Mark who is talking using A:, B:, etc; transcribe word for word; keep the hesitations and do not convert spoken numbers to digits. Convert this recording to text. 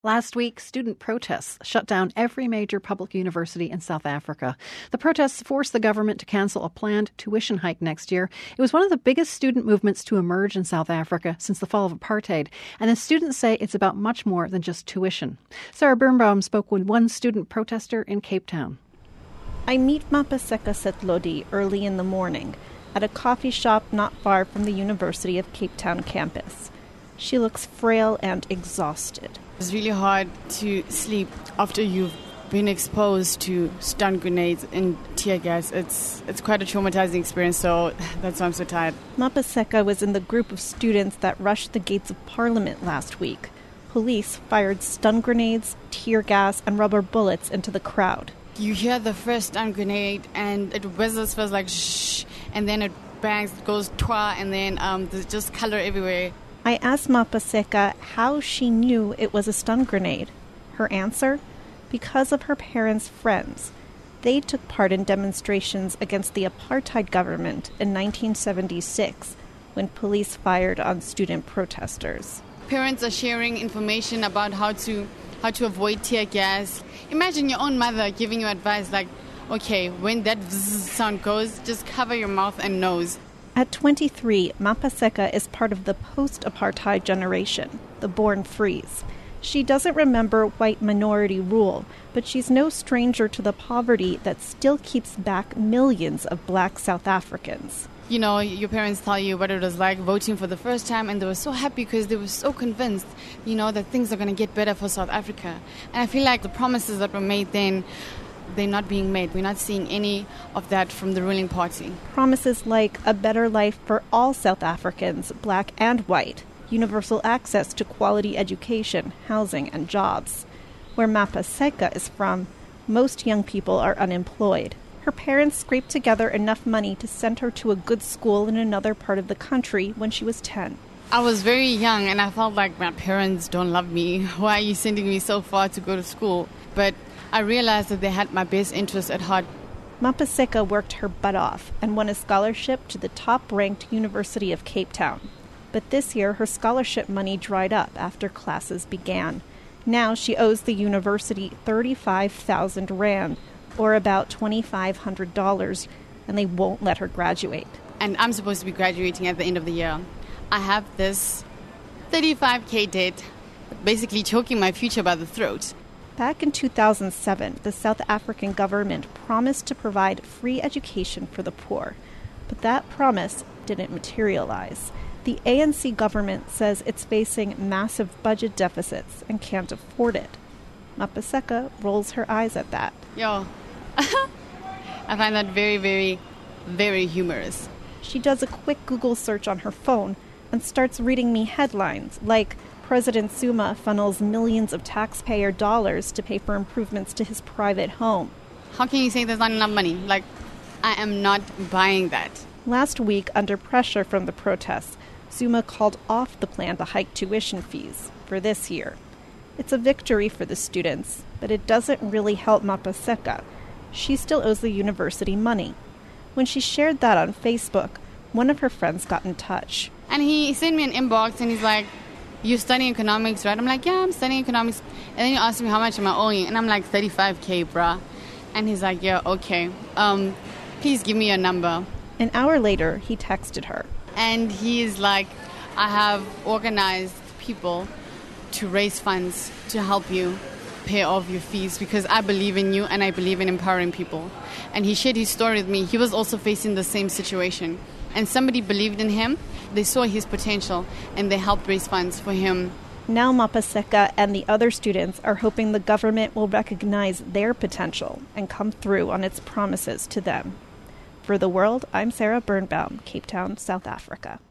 A: Last week, student protests shut down every major public university in South Africa. The protests forced the government to cancel a planned tuition hike next year. It was one of the biggest student movements to emerge in South Africa since the fall of apartheid. And the students say it's about much more than just tuition. Sarah Birnbaum spoke with one student protester in Cape Town.
B: I meet Mapaseka Setlodi early in the morning at a coffee shop not far from the University of Cape Town campus. She looks frail and exhausted.
C: It's really hard to sleep after you've been exposed to stun grenades and tear gas. It's it's quite a traumatizing experience, so that's why I'm so tired.
B: Mapaseka was in the group of students that rushed the gates of Parliament last week. Police fired stun grenades, tear gas, and rubber bullets into the crowd.
C: You hear the first stun grenade, and it whistles, feels like shh, and then it bangs, it goes twa, and then um, there's just color everywhere.
B: I asked Mapaseka how she knew it was a stun grenade. Her answer? Because of her parents' friends. They took part in demonstrations against the apartheid government in nineteen seventy-six when police fired on student protesters.
C: Parents are sharing information about how to how to avoid tear gas. Imagine your own mother giving you advice like, okay, when that zzz sound goes, just cover your mouth and nose.
B: At twenty-three, Mapaseka is part of the post-apartheid generation, the born frees. She doesn't remember white minority rule, but she's no stranger to the poverty that still keeps back millions of black South Africans.
C: You know, your parents tell you what it was like voting for the first time, and they were so happy because they were so convinced, you know, that things are going to get better for South Africa. And I feel like the promises that were made then, they're not being made. We're not seeing any of that from the ruling party.
B: Promises like a better life for all South Africans, black and white, universal access to quality education, housing, and jobs. Where Mapaseka is from, most young people are unemployed. Her parents scraped together enough money to send her to a good school in another part of the country when she was ten.
C: I was very young and I felt like my parents don't love me. Why are you sending me so far to go to school? But I realized that they had my best interest at heart.
B: Mapaseka worked her butt off and won a scholarship to the top-ranked University of Cape Town. But this year, her scholarship money dried up after classes began. Now she owes the university thirty-five thousand rand, or about twenty-five hundred dollars, and they won't let her graduate.
C: And I'm supposed to be graduating at the end of the year. I have this thirty-five K debt, basically choking my future by the throat.
B: Back in two thousand seven, the South African government promised to provide free education for the poor. But that promise didn't materialize. The A N C government says it's facing massive budget deficits and can't afford it. Mapaseka rolls her eyes at that.
C: Yo, I find that very, very, very humorous.
B: She does a quick Google search on her phone and starts reading me headlines like, President Zuma funnels millions of taxpayer dollars to pay for improvements to his private home.
C: How can you say there's not enough money? Like, I am not buying that.
B: Last week, under pressure from the protests, Zuma called off the plan to hike tuition fees for this year. It's a victory for the students, but it doesn't really help Mapaseka. She still owes the university money. When she shared that on Facebook, one of her friends got in touch.
C: And he sent me an inbox and he's like, you're studying economics, right? I'm like, yeah, I'm studying economics. And then he asked me how much am I owing? And I'm like, thirty-five K, bruh. And he's like, yeah, okay. Um, please give me your number.
B: An hour later, he texted her.
C: And he's like, I have organized people to raise funds to help you pay off your fees because I believe in you and I believe in empowering people. And he shared his story with me. He was also facing the same situation. And somebody believed in him, they saw his potential, and they helped raise funds for him.
B: Now Mapaseka and the other students are hoping the government will recognize their potential and come through on its promises to them. For The World, I'm Sarah Birnbaum, Cape Town, South Africa.